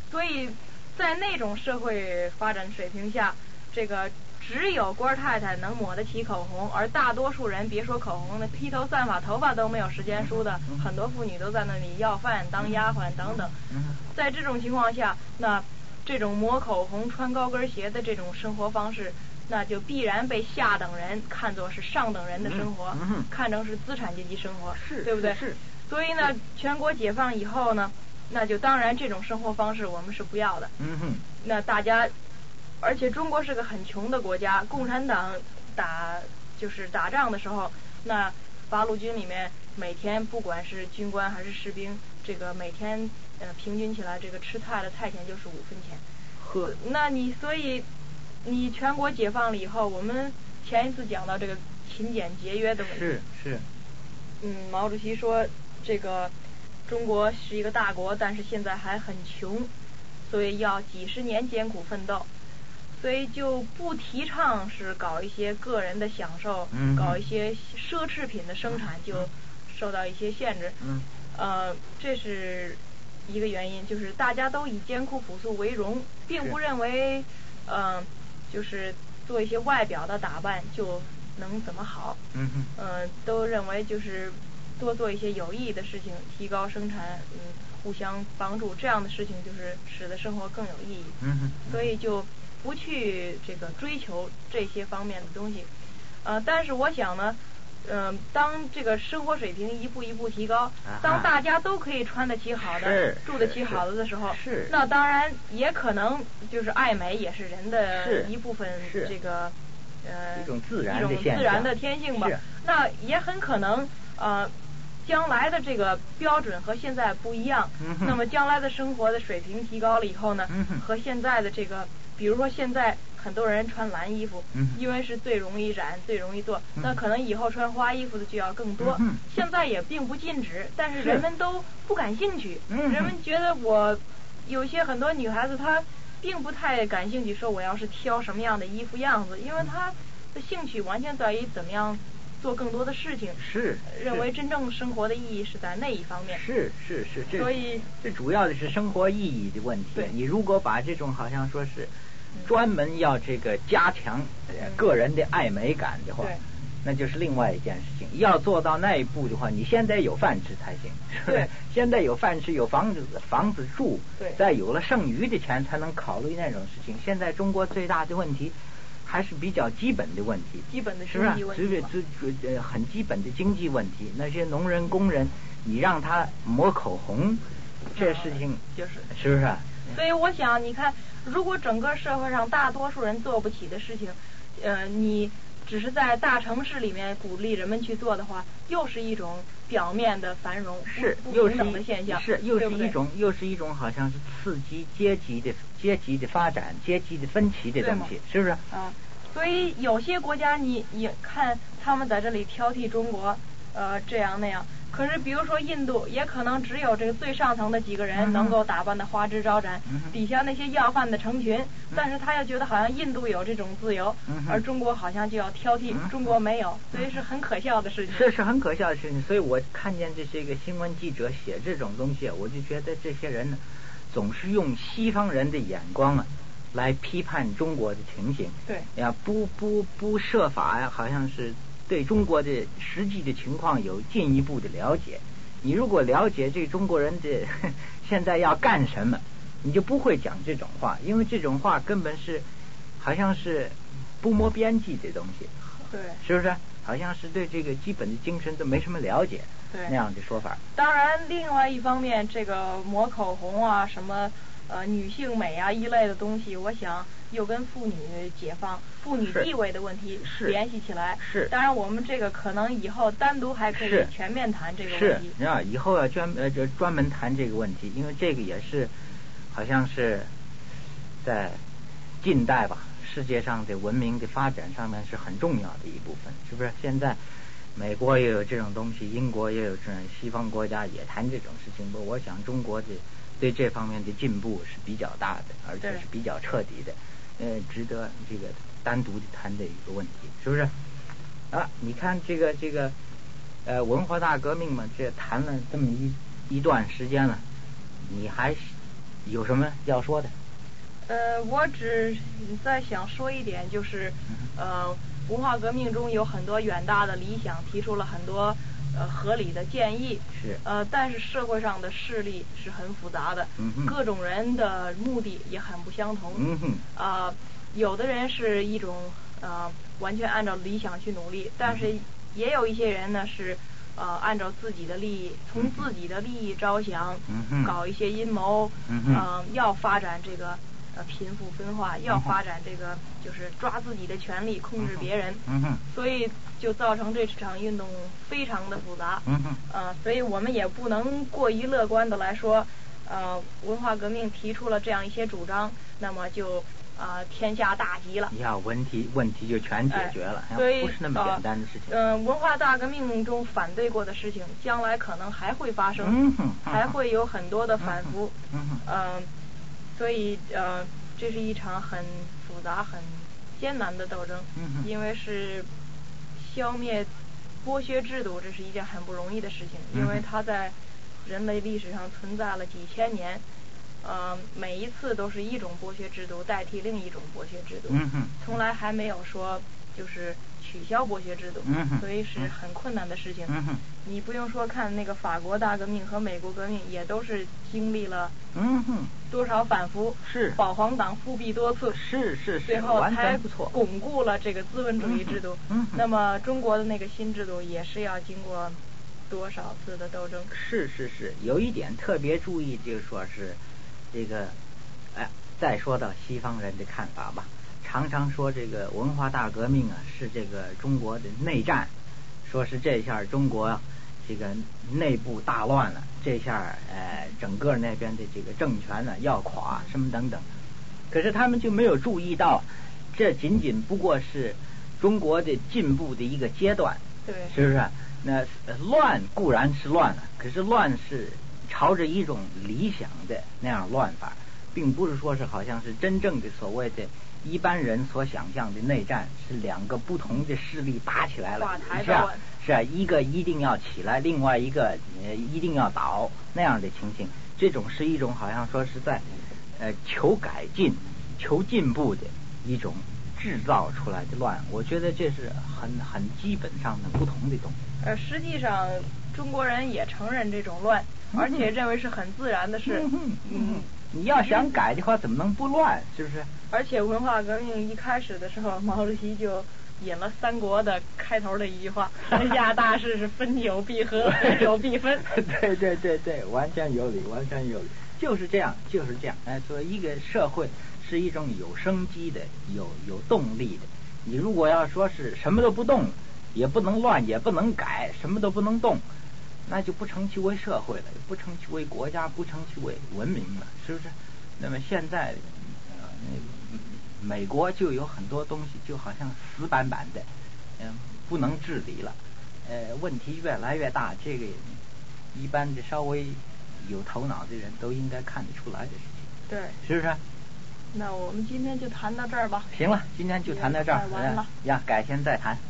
所以在那种社会发展水平下，这个只有官太太能抹得起口红，而大多数人别说口红了，披头散发，头发都没有时间梳的，很多妇女都在那里要饭、当丫鬟等等。在这种情况下，那这种抹口红、穿高跟鞋的这种生活方式，那就必然被下等人看作是上等人的生活，看成是资产阶级生活，对不对？ 是。 所以呢，全国解放以后呢，那就当然这种生活方式我们是不要的。那大家，而且中国是个很穷的国家，共产党打仗的时候，那八路军里面每天不管是军官还是士兵，这个每天平均起来这个吃菜的菜钱就是5分钱。那所以你全国解放了以后，我们前一次讲到这个勤俭节约的问题。 是。 毛主席说这个中国是一个大国，但是现在还很穷，所以要几十年艰苦奋斗，所以就不提倡是搞一些个人的享受，搞一些奢侈品的生产，就受到一些限制。这是一个原因，就是大家都以艰苦朴素为荣，并不认为就是做一些外表的打扮就能怎么好。都认为就是多做一些有意义的事情，提高生产，互相帮助，这样的事情就是使得生活更有意义。所以就不去这个追求这些方面的东西。但是我想呢，当这个生活水平一步一步提高，当大家都可以穿得起好的，住得起好的时候，那当然也可能就是爱美也是人的一部分，这个一种自然的天性吧。那也很可能将来的这个标准和现在不一样。那么将来的生活的水平提高了以后呢，和现在的这个，比如说现在很多人穿蓝衣服，因为是最容易染、最容易做，那可能以后穿花衣服的就要更多。现在也并不禁止，但是人们都不感兴趣。人们觉得有些很多女孩子她并不太感兴趣，说我要是挑什么样的衣服样子，因为她的兴趣完全在于怎么样做更多的事情，认为真正生活的意义是在那一方面。 所以最主要的是生活意义的问题。你如果把这种好像说是专门要这个加强个人的爱美感的话，那就是另外一件事情。要做到那一步的话，你现在有饭吃才行。 对， 现在有饭吃，有房子住，再有了剩余的钱才能考虑那种事情。现在中国最大的问题还是比较基本的问题， 基本的经济问题， 是很基本的经济问题。那些农人工人，你让他抹口红，这事情是不是？ 所以我想，你看，如果整个社会上大多数人做不起的事情，你只是在大城市里面鼓励人们去做的话，又是一种表面的繁荣，不平等的现象， 又是一种好像是刺激阶级的发展、阶级的分歧的东西，是不是？ 所以有些国家你看他们在这里挑剔中国，这样那样。可是比如说印度，也可能只有这个最上层的几个人能够打扮得花枝招展，底下那些要饭的成群，但是他又觉得好像印度有这种自由，而中国好像就要挑剔，中国没有，所以是很可笑的事情。 这是很可笑的事情。所以我看见这些个新闻记者写这种东西，我就觉得这些人呢，总是用西方人的眼光来批判中国的情形。 对呀，不设法呀，好像是对中国的实际的情况有进一步的了解。你如果了解这中国人的现在要干什么，你就不会讲这种话，因为这种话根本是好像是不摸边际的东西。 对， 是不是？好像是对这个基本的精神都没什么了解。 对， 那样的说法。 当然，另外一方面，这个抹口红啊，什么女性美啊一类的东西，我想又跟妇女解放、妇女地位的问题联系起来。当然，我们这个可能以后单独还可以全面谈这个问题。 以后要专门谈这个问题，因为这个也是好像是在近代吧，世界上的文明的发展上面是很重要的一部分，是不是？现在美国也有这种东西，英国也有这种，西方国家也谈这种事情。不，我想中国的对这方面的进步是比较大的，而且是比较彻底的，值得这个单独的谈的一个问题，是不是？你看这个文化大革命嘛，这谈了这么一段时间了，你还有什么要说的？ 我只在想说一点，就是文化革命中有很多远大的理想，提出了很多合理的建议。 是。 但是社会上的势力是很复杂的，各种人的目的也很不相同。有的人是一种完全按照理想去努力，但是也有一些人呢是按照自己的利益，从自己的利益着想，搞一些阴谋，要发展这个贫富分化，要发展这个就是抓自己的权利，控制别人。所以就造成这场运动非常的复杂。所以我们也不能过于乐观的来说，文化革命提出了这样一些主张，那么就天下大吉了。 问题就全解决了， 所以不是那么简单的事情。 文化大革命中反对过的事情，将来可能还会发生，还会有很多的反复。所以这是一场很复杂、很艰难的斗争。因为是消灭剥削制度，这是一件很不容易的事情，因为它在人类历史上存在了几千年。每一次都是一种剥削制度代替另一种剥削制度，从来还没有说就是取消剥削制度，所以是很困难的事情。你不用说看那个法国大革命和美国革命，也都是经历了多少反复， 是保皇党复辟多次， 是最后才不错， 巩固了这个资本主义制度。那么中国的那个新制度也是要经过多少次的斗争。 是，有一点特别注意，就是说是这个再说到西方人的看法吧，常常说这个文化大革命是这个中国的内战，说是这下中国这个内部大乱了，这下整个那边的这个政权呢要垮什么等等。可是他们就没有注意到，这仅仅不过是中国的进步的一个阶段。 对， 是不是？那乱固然是乱了，可是乱是朝着一种理想的那样乱法，并不是说是好像是真正的所谓的一般人所想象的内战，是两个不同的势力打起来了，是啊，一个一定要起来，另外一个一定要倒，那样的情形。这种是一种好像说是在求改进、求进步的一种制造出来的乱，我觉得这是很基本上的不同的东西。 实际上中国人也承认这种乱，而且认为是很自然的事。 你要想改的话，怎么能不乱？是不是？ 而且文化革命一开始的时候，毛主席就引了三国的开头的一句话：天下大事是分久必合，合久必分。 对，完全有理，就是这样。所以一个社会是一种有生机的、有动力的。你如果要说是什么都不动，也不能乱，也不能改，什么都不能动，那就不成其为社会了，不成其为国家，不成其为文明了，是不是？那么现在美国就有很多东西就好像死板板的，不能治理了，问题越来越大，这个一般的稍微有头脑的人都应该看得出来的事情。 对， 是不是？ 那我们今天就谈到这儿吧。 行了，今天就谈到这儿。 完了改天再谈。